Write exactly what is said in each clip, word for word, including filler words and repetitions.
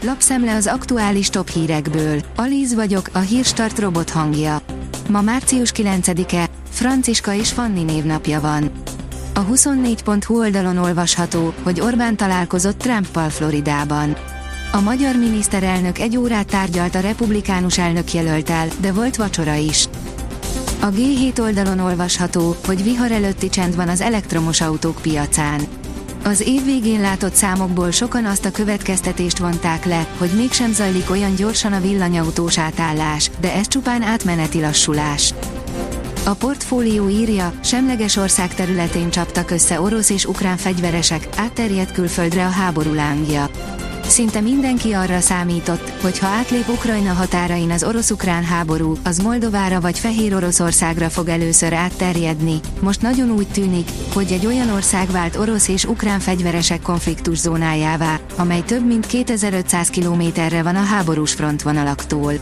Lapszemle az aktuális top hírekből. Alíz vagyok, a Hírstart robot hangja. Ma március kilencedike, Franciska és Fanni névnapja van. A huszonnégy pont hu oldalon olvasható, hogy Orbán találkozott Trumpal Floridában. A magyar miniszterelnök egy órát tárgyalt a republikánus elnökjelölttel, de volt vacsora is. A gé hét oldalon olvasható, hogy vihar előtti csend van az elektromos autók piacán. Az év végén látott számokból sokan azt a következtetést vonták le, hogy mégsem zajlik olyan gyorsan a villanyautós átállás, de ez csupán átmeneti lassulás. A Portfólió írja, semleges ország területén csaptak össze orosz és ukrán fegyveresek, átterjedt külföldre a háború lángja. Szinte mindenki arra számított, hogy ha átlép Ukrajna határain az orosz-ukrán háború, az Moldovára vagy Fehér Oroszországra fog először átterjedni. Most nagyon úgy tűnik, hogy egy olyan ország vált orosz és ukrán fegyveresek konfliktus zónájává, amely több mint kétezer-ötszáz kilométerre van a háborús frontvonalaktól.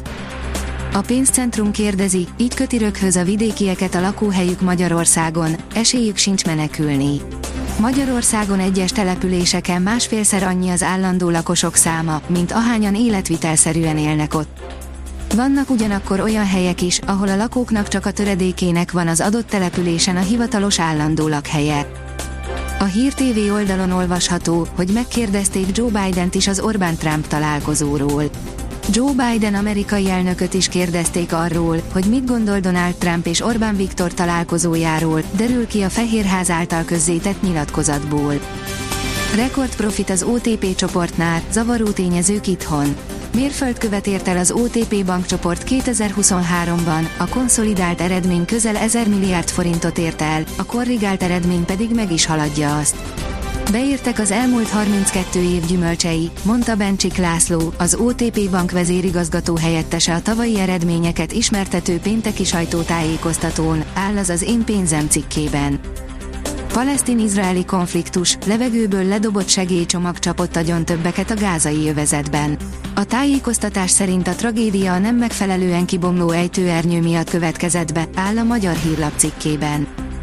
A pénzcentrum kérdezi, így köti röghöz a vidékieket a lakóhelyük Magyarországon, esélyük sincs menekülni. Magyarországon egyes településeken másfélszer annyi az állandó lakosok száma, mint ahányan életvitelszerűen élnek ott. Vannak ugyanakkor olyan helyek is, ahol a lakóknak csak a töredékének van az adott településen a hivatalos állandó lakhelye. A Hír té vé oldalon olvasható, hogy megkérdezték Joe Bident is az Orbán-Trump találkozóról. Joe Biden amerikai elnököt is kérdezték arról, hogy mit gondol Donald Trump és Orbán Viktor találkozójáról, derül ki a Fehérház által közzétett nyilatkozatból. Rekordprofit az o té pé csoportnál, zavaró tényezők itthon. Mérföldkövet ért el az o té pé bankcsoport kétezer-huszonháromban, a konszolidált eredmény közel ezer milliárd forintot ért el, a korrigált eredmény pedig meg is haladja azt. Beértek az elmúlt harminckettő év gyümölcsei, mondta Bencsik László, az o té pé bank vezérigazgató helyettese a tavalyi eredményeket ismertető pénteki sajtótájékoztatón, áll az az Én pénzem cikkében. Palesztin-izraeli konfliktus, levegőből ledobott segélycsomag csapott agyon többeket a gázai övezetben. A tájékoztatás szerint a tragédia a nem megfelelően kibomló ejtőernyő miatt következett be, áll a Magyar Hírlap cikkében.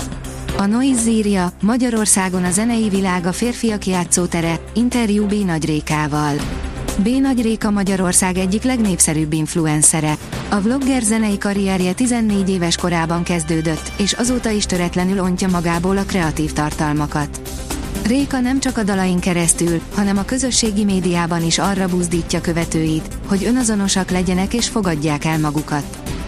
A Noise írja, Magyarországon a zenei világ a férfiak játszótere, interjú B. Nagy Rékával. B. Nagy Réka Magyarország egyik legnépszerűbb influencere. A vlogger zenei karrierje tizennégy éves korában kezdődött, és azóta is töretlenül ontja magából a kreatív tartalmakat. Réka nem csak a dalain keresztül, hanem a közösségi médiában is arra buzdítja követőit, hogy önazonosak legyenek és fogadják el magukat.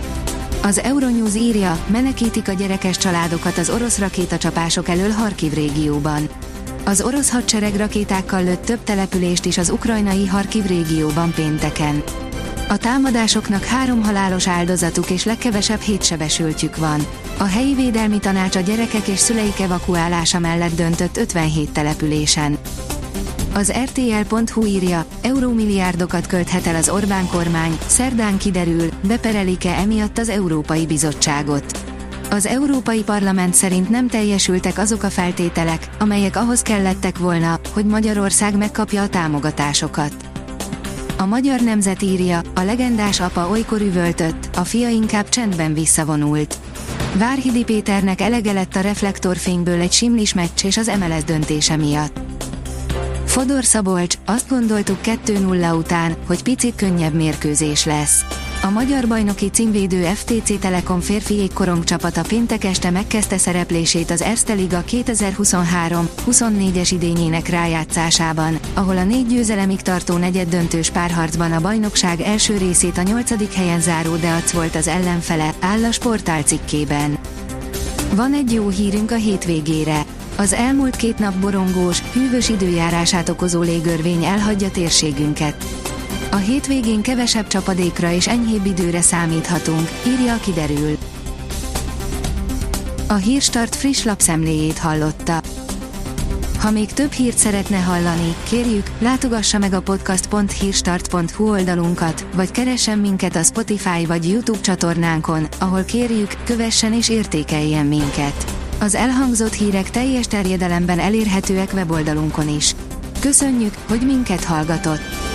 Az Euronews írja, menekítik a gyerekes családokat az orosz rakétacsapások elől Harkiv régióban. Az orosz hadsereg rakétákkal lőtt több települést is az ukrajnai Harkiv régióban pénteken. A támadásoknak három halálos áldozatuk és legkevesebb hét sebesültjük van. A helyi védelmi tanács a gyerekek és szüleik evakuálása mellett döntött ötvenhét településen. Az er té el pont hu írja, eurómilliárdokat költhet el az Orbán kormány, szerdán kiderül, beperelik-e emiatt az Európai Bizottságot. Az Európai Parlament szerint nem teljesültek azok a feltételek, amelyek ahhoz kellettek volna, hogy Magyarország megkapja a támogatásokat. A Magyar Nemzet írja, a legendás apa olykor üvöltött, a fia inkább csendben visszavonult. Várhidi Péternek elege lett a reflektorfényből egy simlis meccs és az em el es döntése miatt. Fodor Szabolcs, azt gondoltuk kettő nulla után, hogy picit könnyebb mérkőzés lesz. A magyar bajnoki címvédő ef té cé Telekom férfi jégkorong csapata péntek este megkezdte szereplését az Erste Liga kétezer-huszonhárom huszonnégyes idényének rájátszásában, ahol a négy győzelemig tartó negyeddöntős párharcban a bajnokság első részét a nyolcadik helyen záró Deac volt az ellenfele, áll a Sportál cikkében. Van egy jó hírünk a hétvégére. Az elmúlt két nap borongós, hűvös időjárását okozó légörvény elhagyja térségünket. A hétvégén kevesebb csapadékra és enyhébb időre számíthatunk, írja a Kiderül. A Hírstart friss lapszemléjét hallotta. Ha még több hírt szeretne hallani, kérjük, látogassa meg a podcast pont hírstart pont hu oldalunkat, vagy keressen minket a Spotify vagy YouTube csatornánkon, ahol kérjük, kövessen és értékeljen minket. Az elhangzott hírek teljes terjedelemben elérhetőek weboldalunkon is. Köszönjük, hogy minket hallgatott!